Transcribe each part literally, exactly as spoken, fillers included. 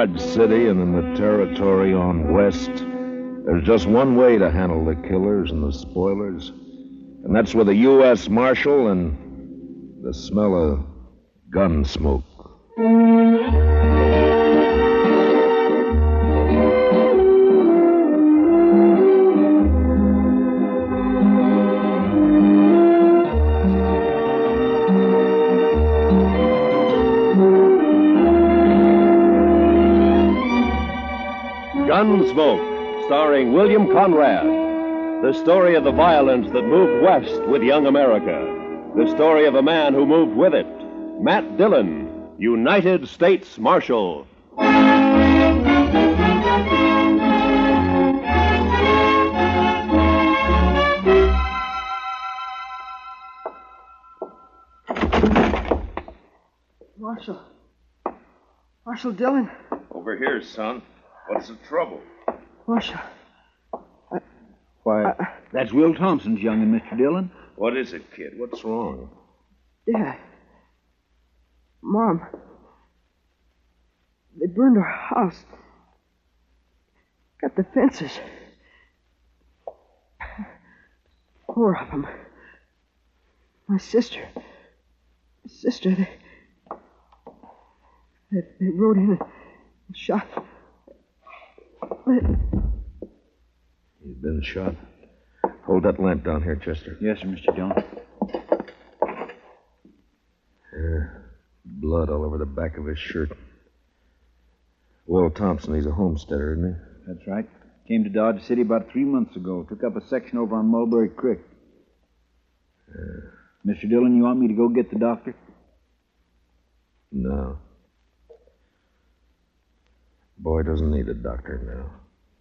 Dodge City and in the territory on west, there's just one way to handle the killers and the spoilers, and that's with a U S Marshal and the smell of gun smoke. Gunsmoke, starring William Conrad. The story of the violence that moved west with young America. The story of a man who moved with it. Matt Dillon, United States Marshal. Marshal. Marshal Dillon. Over here, son. What's the trouble? Marshal. I, Why, I, that's Will Thompson's young'un, Mister Dillon. What is it, kid? What's wrong? Dad. Mom. They burned our house. Got the fences. Four of them. My sister. My sister, they... They, they rode in and shot... He's been shot. Hold that lamp down here, Chester. Yes, sir, Mister Dillon. There, blood all over the back of his shirt. Will Thompson, he's a homesteader, isn't he? That's right. Came to Dodge City about three months ago. Took up a section over on Mulberry Creek. Uh, Mister Dillon, you want me to go get the doctor? No. Boy doesn't need a doctor now.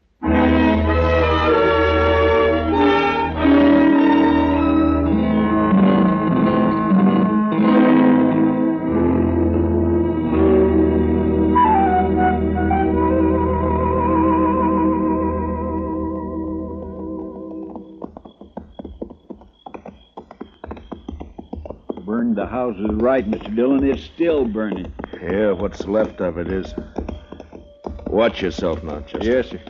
Burned the house is right, Mister Dillon. It's still burning. Yeah, what's left of it is. Watch yourself now, Chester. Yes, sir.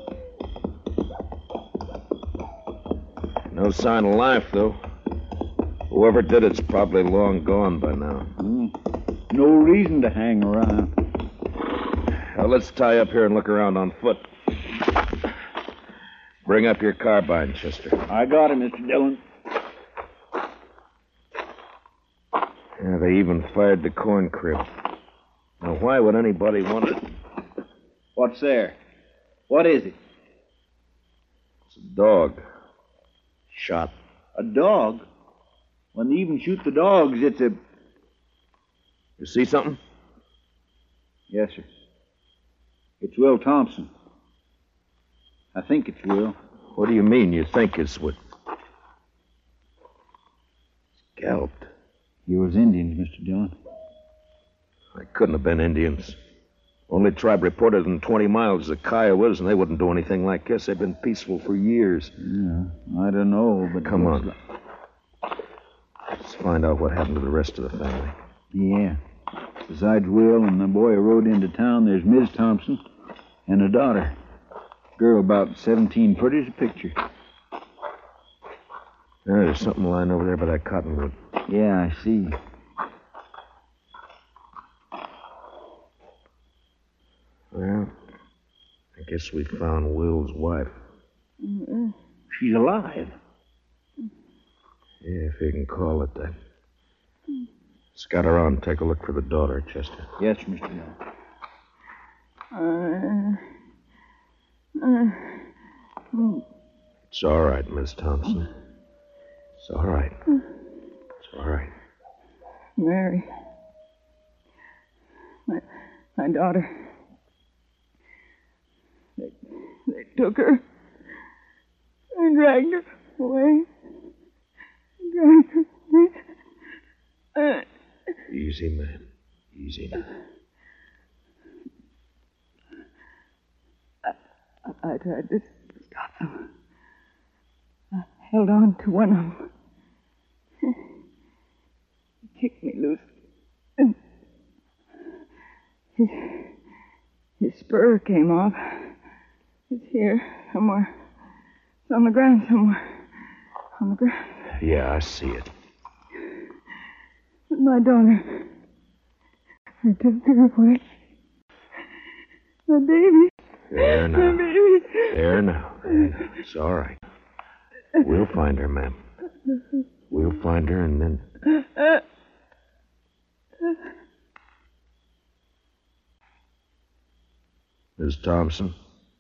No sign of life, though. Whoever did it's probably long gone by now. Mm. No reason to hang around. Well, let's tie up here and look around on foot. Bring up your carbine, Chester. I got it, Mister Dillon. Yeah, they even fired the corn crib. Now, why would anybody want it? What's there? What is it? It's a dog. Shot. A dog? When they even shoot the dogs, it's a... You see something? Yes, sir. It's Will Thompson. I think it's Will. What do you mean you think it's what? Scalped. You was Indians, Mister Dillon. They couldn't have been Indians. Only tribe reported in twenty miles is the Kiowas, and they wouldn't do anything like this. They've been peaceful for years. Yeah, I don't know, but... Come on. Let's find out what happened to the rest of the family. Yeah. Besides Will and the boy who rode into town, there's Miz Thompson and a daughter. Girl about seventeen, pretty as a picture. There's something lying over there by that cottonwood. Yeah, I see. Well, I guess we found Will's wife. Mm-mm. She's alive. Yeah, if you can call it that. Scout around and take a look for the daughter, Chester. Yes, Mister Dillon. Uh, uh, mm. It's all right, Miss Thompson. It's all right. It's all right. Mary. My, my daughter. They, they took her and dragged her away. Dragged her away. Uh, Easy, man. Easy now. I, I tried to stop them. I held on to one of them. He kicked me loose. And his, His spur came off. It's here, somewhere. It's on the ground somewhere. On the ground. Yeah, I see it. But my daughter. I took her away. The baby. There now. The baby. There now. There now. It's all right. We'll find her, ma'am. We'll find her and then... Miss Thompson?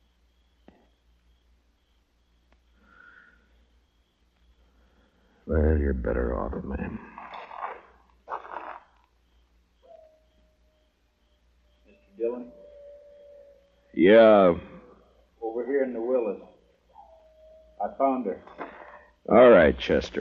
Well, you're better off, ma'am. Mister Dillon? Yeah. Over here in the Willis. I found her. All right, Chester.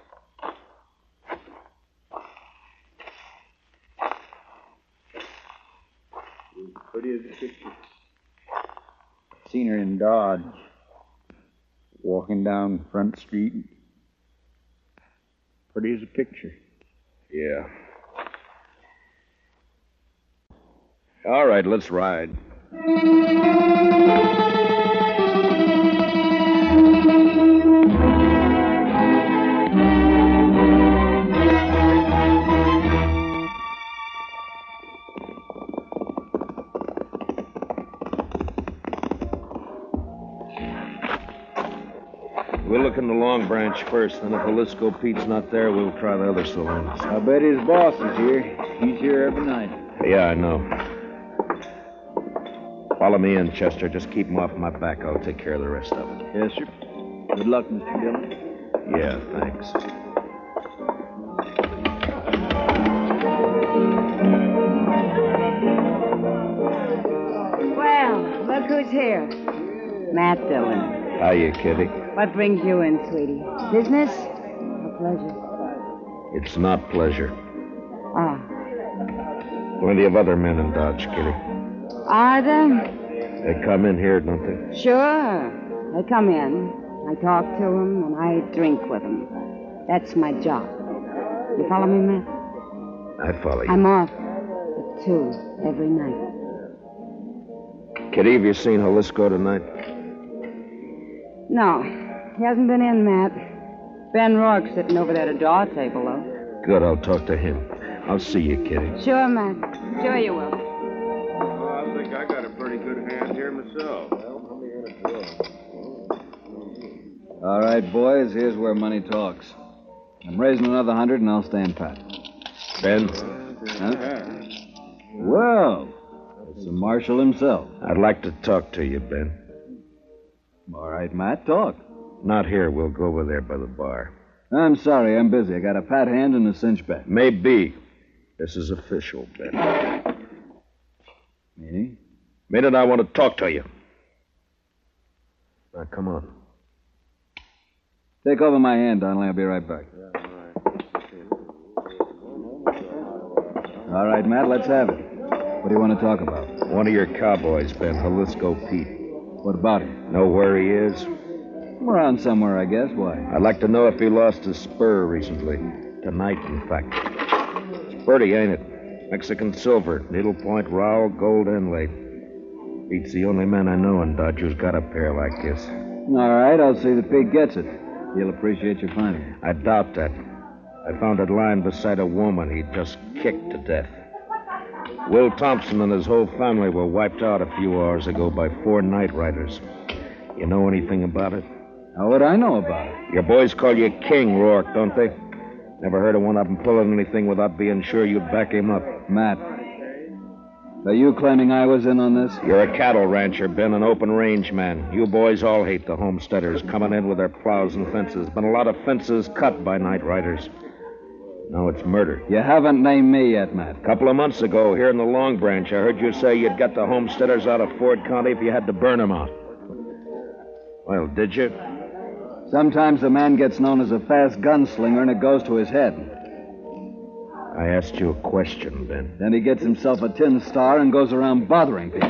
Pretty as a picture. Seen her in Dodge. Walking down Front Street. Pretty as a picture. Yeah. All right, let's ride. We'll look in the Long Branch first, then if Jalisco Pete's not there, we'll try the other saloons. I bet his boss is here. He's here every night. Yeah, I know. Follow me in, Chester. Just keep him off my back. I'll take care of the rest of it. Yes, sir. Good luck, Mister Dillon. Yeah, thanks. Well, look who's here. Matt Dillon. Hiya, Kitty. What brings you in, sweetie? Business or pleasure? It's not pleasure. Ah. Plenty of other men in Dodge, Kitty. Are there? They come in here, don't they? Sure. They come in. I talk to them, and I drink with them. That's my job. You follow me, Matt? I follow you. I'm off at two every night. Kitty, have you seen Jalisco tonight? No. He hasn't been in, Matt. Ben Rourke's sitting over there at a draw table, though. Good, I'll talk to him. I'll see you, Kitty. Sure, Matt. Sure you will. Well, I think I got a pretty good hand here myself. All right, boys, here's where money talks. I'm raising another hundred and I'll stand pat. Ben? Huh? Well, it's the marshal himself. I'd like to talk to you, Ben. All right, Matt, talk. Not here. We'll go over there by the bar. I'm sorry, I'm busy. I got a pat hand and a cinch bet. Maybe. This is official, Ben. Meaning? Minute, I want to talk to you. Now, come on. Take over my hand, Donnelly. I'll be right back. All right, Matt, let's have it. What do you want to talk about? One of your cowboys, Ben, Jalisco Pete. What about him? Know where he is? Around somewhere, I guess. Why? I'd like to know if he lost his spur recently. Tonight, in fact. It's pretty, ain't it? Mexican silver, needlepoint rowel, gold inlay. Pete's the only man I know in Dodge who's got a pair like this. All right, I'll see that Pete gets it. He'll appreciate your finding it. I doubt that. I found it lying beside a woman he'd just kicked to death. Will Thompson and his whole family were wiped out a few hours ago by four night riders. You know anything about it? How would I know about it? Your boys call you King, Rourke, don't they? Never heard of one of them pulling anything without being sure you'd back him up. Matt, are you claiming I was in on this? You're a cattle rancher, Ben, an open range man. You boys all hate the homesteaders coming in with their plows and fences. Been a lot of fences cut by night riders. Now it's murder. You haven't named me yet, Matt. A couple of months ago, here in the Long Branch, I heard you say you'd get the homesteaders out of Ford County if you had to burn them out. Well, did you? Sometimes a man gets known as a fast gunslinger and it goes to his head. I asked you a question, Ben. Then he gets himself a tin star and goes around bothering people.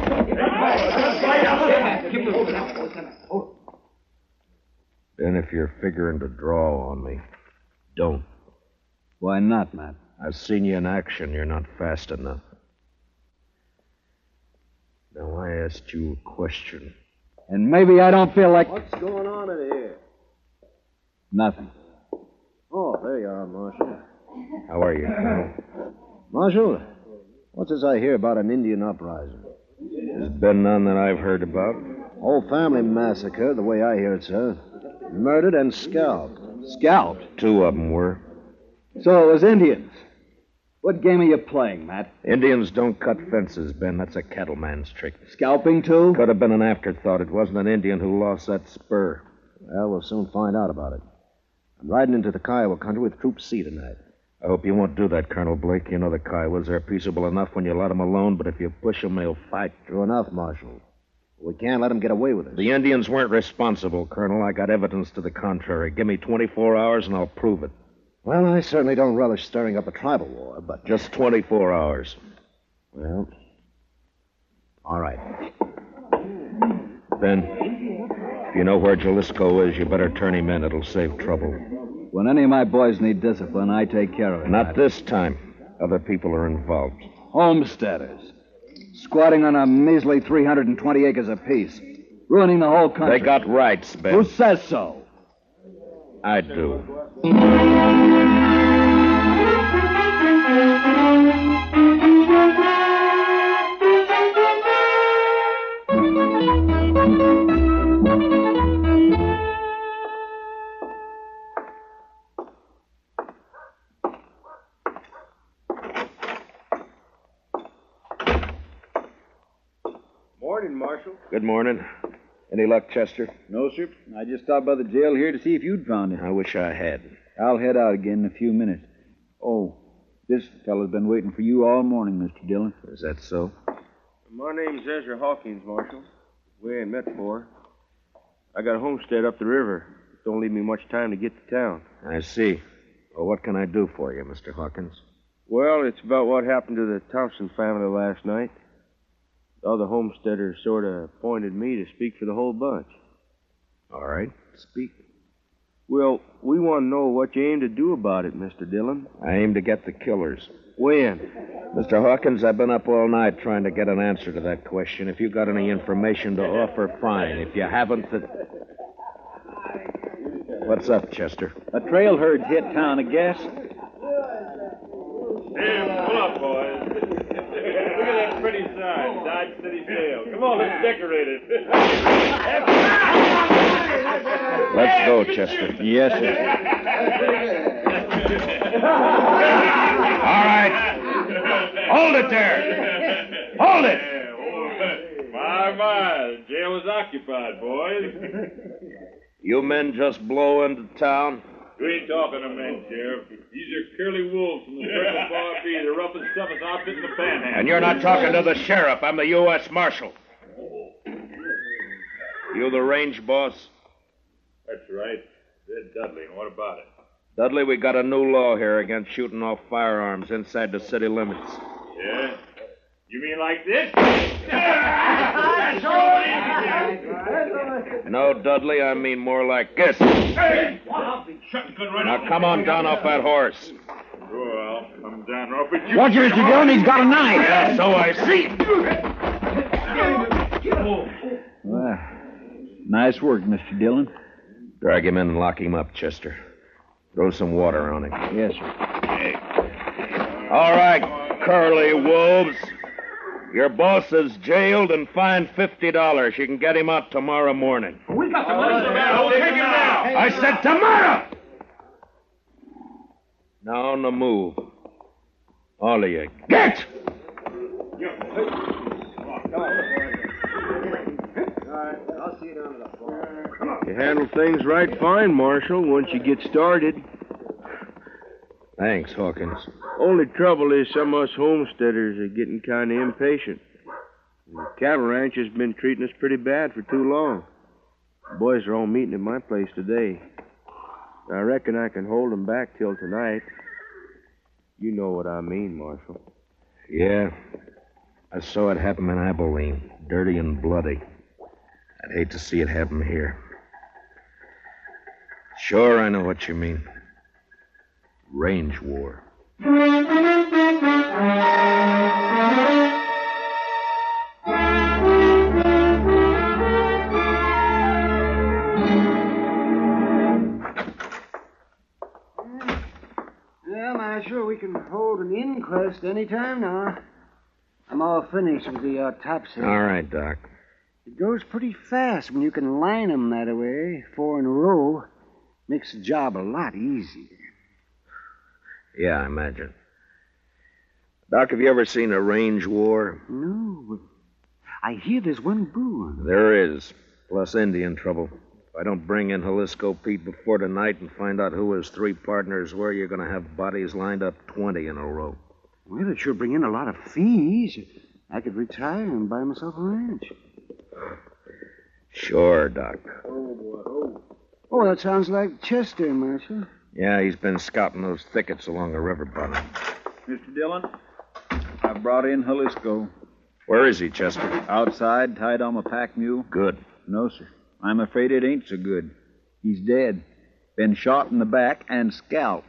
Ben, if you're figuring to draw on me, don't. Why not, Matt? I've seen you in action. You're not fast enough. Now, I asked you a question. And maybe I don't feel like... What's going on in here? Nothing. Oh, there you are, Marshal. How are you, Colonel? Marshal, what's this I hear about an Indian uprising? There's been none that I've heard about. Whole family massacre, the way I hear it, sir. Murdered and scalped. Scalped? Two of them were. So it was Indians. What game are you playing, Matt? Indians don't cut fences, Ben. That's a cattleman's trick. Scalping, too? Could have been an afterthought. It wasn't an Indian who lost that spur. Well, we'll soon find out about it. I'm riding into the Kiowa country with Troop C tonight. I hope you won't do that, Colonel Blake. You know the Kiowas are peaceable enough when you let them alone, but if you push them, they'll fight. True enough, Marshal. We can't let them get away with it. The Indians weren't responsible, Colonel. I got evidence to the contrary. Give me twenty-four hours and I'll prove it. Well, I certainly don't relish stirring up a tribal war, but... Just twenty-four hours. Well, all right. Ben, if you know where Jalisco is, you better turn him in. It'll save trouble. When any of my boys need discipline, I take care of it. Not this time. Other people are involved. Homesteaders. Squatting on a measly three hundred twenty acres apiece. Ruining the whole country. They got rights, Ben. Who says so? I do. Morning, Marshal. Good morning. Any luck, Chester? No, sir. I just stopped by the jail here to see if you'd found it. I wish I had. I'll head out again in a few minutes. Oh, this fellow's been waiting for you all morning, Mister Dillon. Is that so? My name's Ezra Hawkins, Marshal. We ain't met before. I got a homestead up the river. Don't leave me much time to get to town. I see. Well, what can I do for you, Mister Hawkins? Well, it's about what happened to the Thompson family last night. The other homesteaders sort of appointed me to speak for the whole bunch. All right, speak. Well, we want to know what you aim to do about it, Mister Dillon. I aim to get the killers. When? Mister Hawkins, I've been up all night trying to get an answer to that question. If you got any information to offer, fine. If you haven't, then... What's up, Chester? A trail herd hit town, I guess. Hey, pull up, boys. Look at that pretty sign, Dodge City Jail. Come on, let's decorate it. Let's go, Chester. Yes, sir. All right. Hold it there. Hold it. My, my, the jail is occupied, boys. You men just blow into town? You ain't talking to men, Sheriff. These are curly wolves from the Circle Bar B, the roughest, toughest outfit in the Panhandle. And you're not talking to the sheriff. I'm the U S Marshal. You the range boss? That's right. Red Dudley, and what about it? Dudley, we got a new law here against shooting off firearms inside the city limits. Yeah? You mean like this? No, Dudley, I mean more like this. Hey! Now come on down off that horse. Sure, I'll come down off it. You... Watch it, Mister Dillon. He's got a knife. Yeah, so I see. Well, nice work, Mister Dillon. Drag him in and lock him up, Chester. Throw some water on him. Yes, sir. All right, curly wolves. Your boss is jailed and fined fifty dollars. You can get him out tomorrow morning. We got the money, man. We'll take him now. I said tomorrow! Now on the move. All of you, get! You handle things right fine, Marshal, once you get started. Thanks, Hawkins. Only trouble is some of us homesteaders are getting kind of impatient. The cattle ranch has been treating us pretty bad for too long. The boys are all meeting at my place today. I reckon I can hold them back till tonight. You know what I mean, Marshal. Yeah. I saw it happen in Abilene. Dirty and bloody. I'd hate to see it happen here. Sure, I know what you mean. Range war. Thank you. Marshal. We can hold an inquest any time now. I'm all finished with the autopsy. All right, Doc. It goes pretty fast when you can line 'em that way, four in a row. Makes the job a lot easier. Yeah, I imagine. Doc, have you ever seen a range war? No, but I hear there's one brewing. There is, plus Indian trouble. If I don't bring in Jalisco Pete before tonight and find out who his three partners were, you're going to have bodies lined up twenty in a row. Well, it sure bring in a lot of fees. I could retire and buy myself a ranch. Sure, Doc. Oh, boy. Oh. Oh, that sounds like Chester, Marshal. Yeah, he's been scouting those thickets along the river bottom. Mister Dillon, I brought in Jalisco. Where is he, Chester? Outside, tied on my pack mule. Good. No, sir. I'm afraid it ain't so good. He's dead. Been shot in the back and scalped.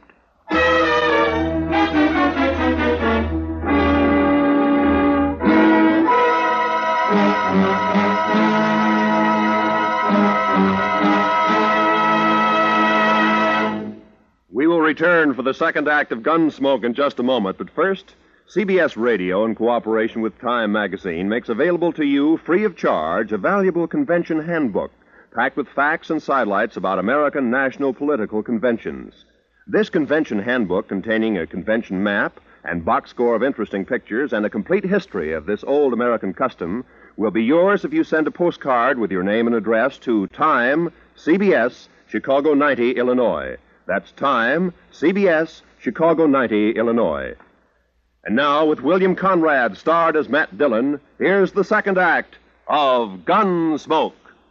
We will return for the second act of Gunsmoke in just a moment, but first, C B S Radio, in cooperation with Time Magazine, makes available to you, free of charge, a valuable convention handbook packed with facts and sidelights about American national political conventions. This convention handbook, containing a convention map and box score of interesting pictures and a complete history of this old American custom, will be yours if you send a postcard with your name and address to Time, C B S, Chicago ninety, Illinois. That's Time, C B S, Chicago ninety, Illinois. And now, with William Conrad starred as Matt Dillon, here's the second act of Gunsmoke.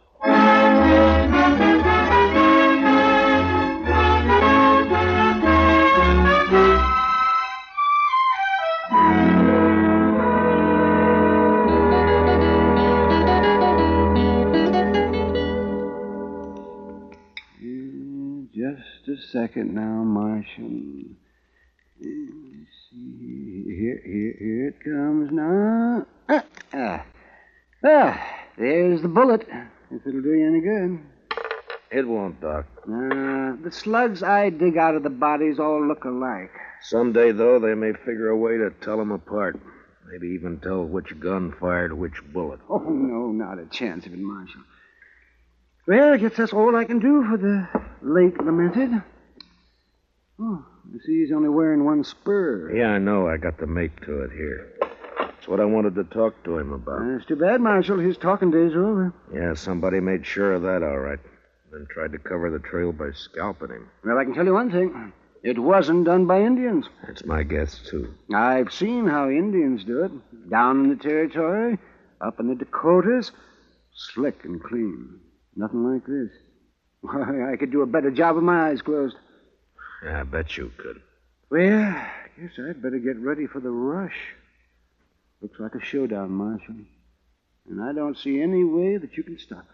Just a second now, Marshal. Let's see. Here, here, here it comes now. Ah, ah. ah, there's the bullet. If it'll do you any good. It won't, Doc. Uh, the slugs I dig out of the bodies all look alike. Someday, though, they may figure a way to tell them apart. Maybe even tell which gun fired which bullet. Oh, no, not a chance of it, Marshal. Well, I guess that's all I can do for the late lamented. Oh, I see he's only wearing one spur. Yeah, I know. I got the mate to it here. That's what I wanted to talk to him about. That's too bad, Marshal. His talking days are over. Yeah, somebody made sure of that, all right. Then tried to cover the trail by scalping him. Well, I can tell you one thing. It wasn't done by Indians. That's my guess, too. I've seen how Indians do it. Down in the territory, up in the Dakotas, slick and clean. Nothing like this. Why, I could do a better job with my eyes closed. Yeah, I bet you could. Well, I guess I'd better get ready for the rush. Looks like a showdown, Marshal. And I don't see any way that you can stop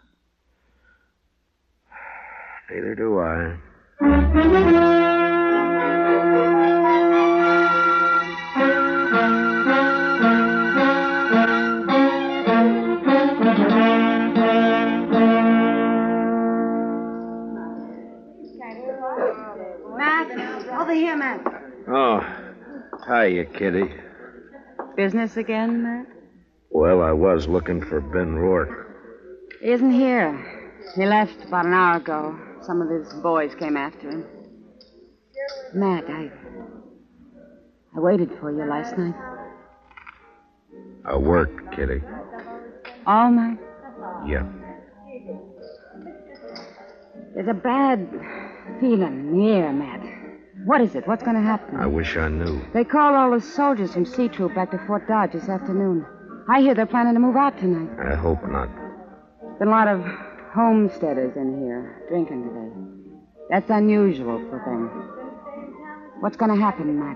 it. Neither do I. Over here, Matt. Oh, hiya, Kitty. Business again, Matt? Well, I was looking for Ben Rourke. He isn't here. He left about an hour ago. Some of his boys came after him. Matt, I... I waited for you last night. I worked, Kitty. All night? Yeah. There's a bad feeling in the air, Matt. What is it? What's going to happen? I wish I knew. They called all the soldiers from C Troop back to Fort Dodge this afternoon. I hear they're planning to move out tonight. I hope not. Been a lot of homesteaders in here drinking today. That's unusual for them. What's going to happen, Matt?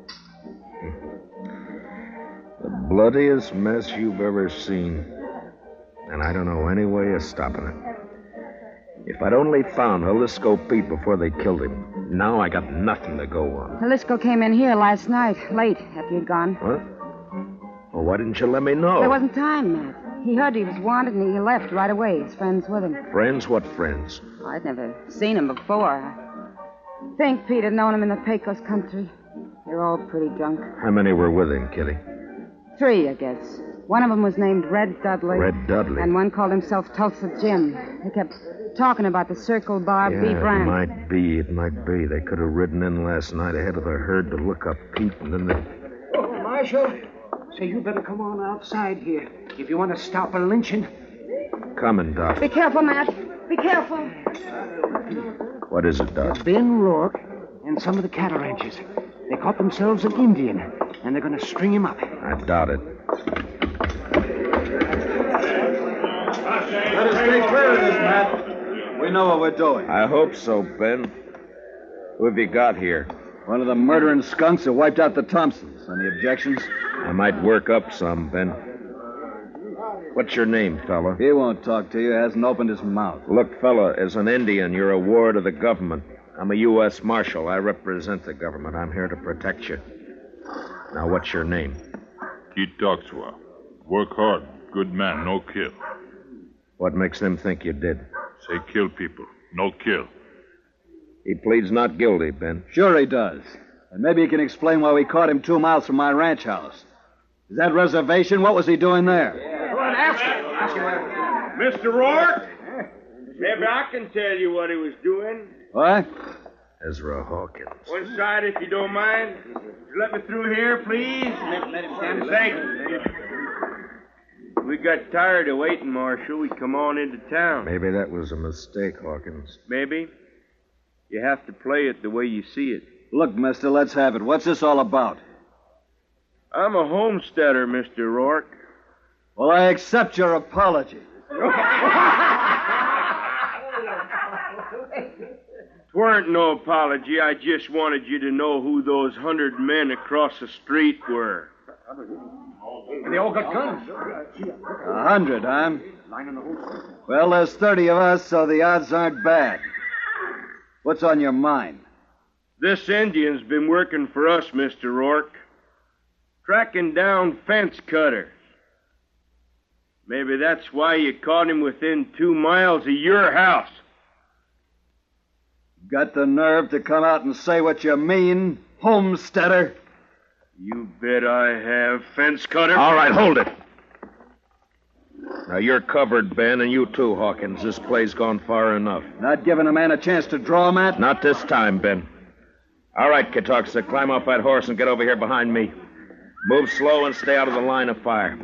The bloodiest mess you've ever seen. And I don't know any way of stopping it. If I'd only found Jalisco Pete before they killed him, now I got nothing to go on. Jalisco came in here last night, late, after you'd gone. What? Well, why didn't you let me know? There wasn't time, Matt. He heard he was wanted, and he left right away. His friends with him. Friends? What friends? Oh, I'd never seen him before. I think Pete had known him in the Pecos country. They're all pretty drunk. How many were with him, Kitty? Three, I guess. One of them was named Red Dudley. Red Dudley? And one called himself Tulsa Jim. They kept talking about the Circle Bar yeah, B brand. It might be, it might be. They could have ridden in last night ahead of the herd to look up Pete, and then they... Oh, Marshal, say you better come on outside here if you want to stop a lynching. Coming, Doc. Be careful, Matt. Be careful. What is it, Doc? Ben Rourke and some of the cattle ranchers. They caught themselves an Indian, and they're going to string him up. I doubt it. Let us take care of this, Matt. We know what we're doing. I hope so, Ben. Who have you got here? One of the murdering skunks that wiped out the Thompsons. Any objections? I might work up some, Ben. What's your name, fella? He won't talk to you. Hasn't opened his mouth. Look, fella, as an Indian, you're a ward of the government. I'm a U S Marshal. I represent the government. I'm here to protect you. Now, what's your name? Keith Doxwa. Work hard. Good man, no kill. What makes them think you did? Say kill people, no kill. He pleads not guilty, Ben. Sure he does. And maybe he can explain why we caught him two miles from my ranch house. Is that reservation? What was he doing there? Go on, ask him. Ask him. Mister Rourke? Maybe I can tell you what he was doing. What? Ezra Hawkins. One side, if you don't mind. Let me through here, please. Let, let him stand. Thank you. We got tired of waiting, Marshal. We come on into town. Maybe that was a mistake, Hawkins. Maybe. You have to play it the way you see it. Look, mister, let's have it. What's this all about? I'm a homesteader, Mister Rourke. Well, I accept your apology. Weren't no apology. I just wanted you to know who those hundred men across the street were. They all got guns. A hundred, huh? Well, there's thirty of us, so the odds aren't bad. What's on your mind? This Indian's been working for us, Mister Rourke. Tracking down fence cutters. Maybe that's why you caught him within two miles of your house. Got the nerve to come out and say what you mean, homesteader? You bet I have, fence cutter. All right, hold it. Now, you're covered, Ben, and you too, Hawkins. This play's gone far enough. Not giving a man a chance to draw, Matt? Not this time, Ben. All right, Katoxa, climb off that horse and get over here behind me. Move slow and stay out of the line of fire.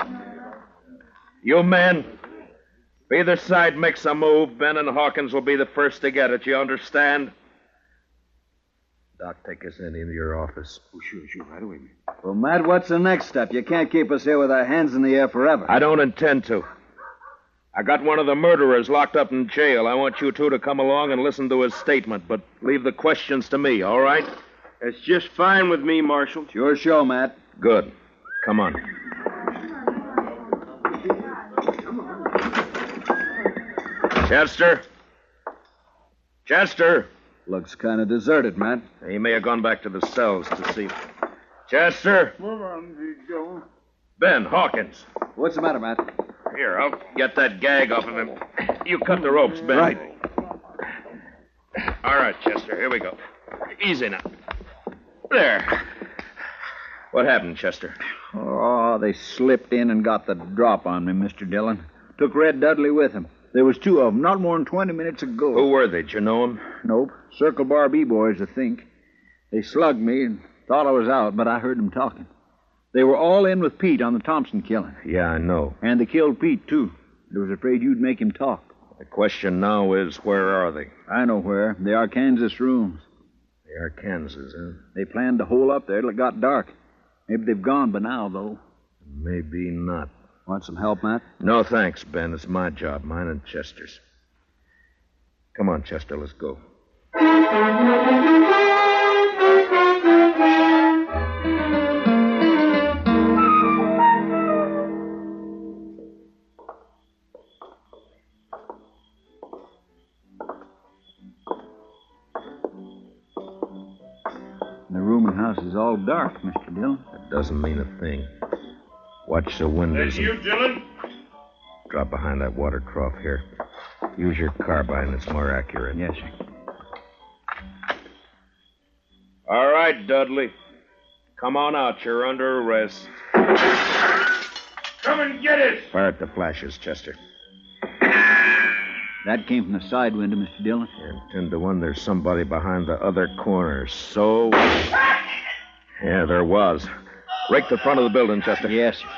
You men, if either side makes a move, Ben and Hawkins will be the first to get it. You understand? Doc, take us in into your office. Oh, sure, sure, right away, man. Well, Matt, what's the next step? You can't keep us here with our hands in the air forever. I don't intend to. I got one of the murderers locked up in jail. I want you two to come along and listen to his statement, but leave the questions to me, all right? It's just fine with me, Marshal. It's your show, Matt. Good. Come on. Chester? Chester? Looks kind of deserted, Matt. He may have gone back to the cells to see. Chester? Move on, Big Joe. Ben, Hawkins. What's the matter, Matt? Here, I'll get that gag off of him. You cut the ropes, Ben. Right. All right, Chester, here we go. Easy now. There. What happened, Chester? Oh, they slipped in and got the drop on me, Mister Dillon. Took Red Dudley with him. There was two of them, not more than twenty minutes ago. Who were they? Did you know them? Nope. Circle Bar B boys, I think. They slugged me and thought I was out, but I heard them talking. They were all in with Pete on the Thompson killing. Yeah, I know. And they killed Pete, too. They was afraid you'd make him talk. The question now is, where are they? I know where. The Arkansas rooms. The Arkansas, huh? They planned to hole up there till it got dark. Maybe they've gone by now, though. Maybe not. Want some help, Matt? No, thanks, Ben. It's my job, mine and Chester's. Come on, Chester, let's go. The rooming house is all dark, Mister Dillon. That doesn't mean a thing. Watch the windows. That's you, Dillon? Drop behind that water trough here. Use your carbine. It's more accurate. Yes, sir. All right, Dudley. Come on out. You're under arrest. Come and get it! Fire at the flashes, Chester. That came from the side window, Mister Dillon. And ten to one, there's somebody behind the other corner. So... Yeah, there was. Rake the front of the building, Chester. Yes, sir.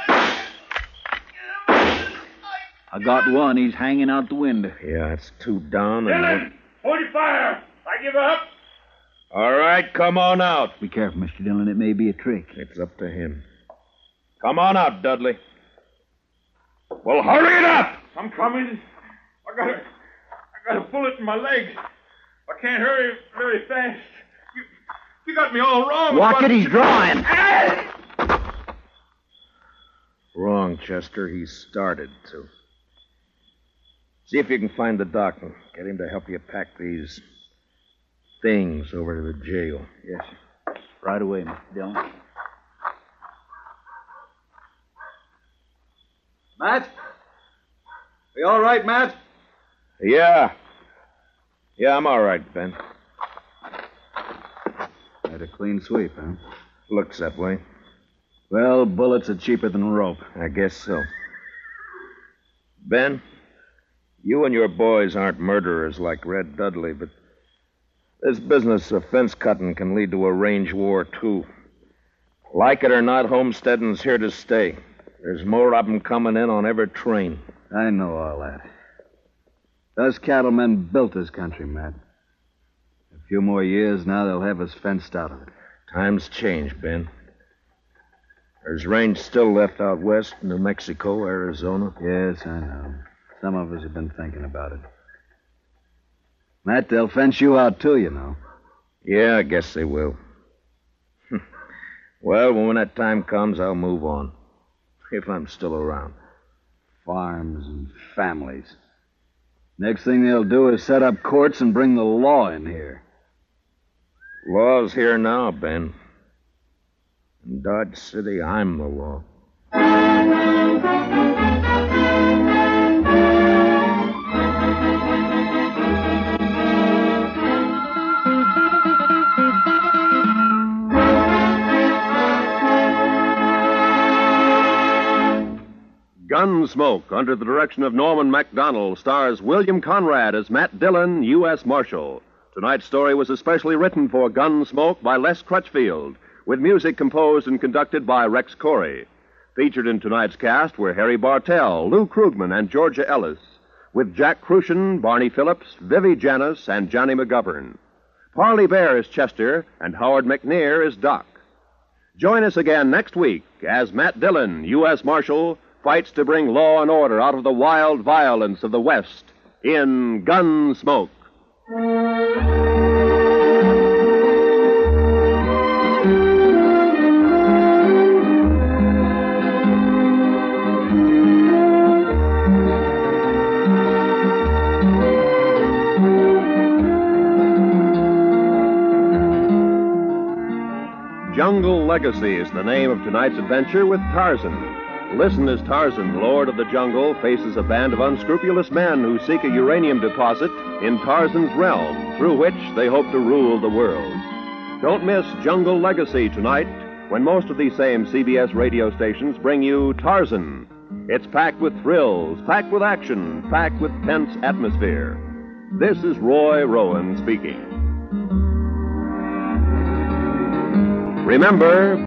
I got one. He's hanging out the window. Yeah, it's two down and... Dillon! Hold your fire! I give up! All right, come on out. Be careful, Mister Dillon. It may be a trick. It's up to him. Come on out, Dudley. Well, hurry it up! I'm coming. I got a, I got a bullet in my leg. I can't hurry very fast. You, you got me all wrong. Watch about... it, he's drawing. Wrong, Chester. He started to. See if you can find the doc and get him to help you pack these things over to the jail. Yes, sir. Right away, Mister Dillon. Matt? Are you all right, Matt? Yeah. Yeah, I'm all right, Ben. Had a clean sweep, huh? Looks that way. Well, bullets are cheaper than rope. I guess so. Ben, you and your boys aren't murderers like Red Dudley, but this business of fence cutting can lead to a range war, too. Like it or not, homesteading's here to stay. There's more of them coming in on every train. I know all that. Those cattlemen built this country, Matt. A few more years now, they'll have us fenced out of it. Times change, Ben. There's range still left out west, New Mexico, Arizona. Yes, I know. Some of us have been thinking about it. Matt, they'll fence you out, too, you know. Yeah, I guess they will. Well, when that time comes, I'll move on. If I'm still around. Farms and families. Next thing they'll do is set up courts and bring the law in here. Law's here now, Ben. In Dodge City, I'm the law. Gunsmoke, under the direction of Norman Macdonald, stars William Conrad as Matt Dillon, U S Marshal. Tonight's story was especially written for Gunsmoke by Les Crutchfield, with music composed and conducted by Rex Corey. Featured in tonight's cast were Harry Bartell, Lou Krugman, and Georgia Ellis, with Jack Crucian, Barney Phillips, Vivi Janis, and Johnny McGovern. Parley Bear is Chester, and Howard McNear is Doc. Join us again next week as Matt Dillon, U S Marshal, fights to bring law and order out of the wild violence of the West in Gunsmoke. Jungle Legacy is the name of tonight's adventure with Tarzan. Listen as Tarzan, Lord of the Jungle, faces a band of unscrupulous men who seek a uranium deposit in Tarzan's realm, through which they hope to rule the world. Don't miss Jungle Legacy tonight, when most of these same C B S radio stations bring you Tarzan. It's packed with thrills, packed with action, packed with tense atmosphere. This is Roy Rowan speaking. Remember,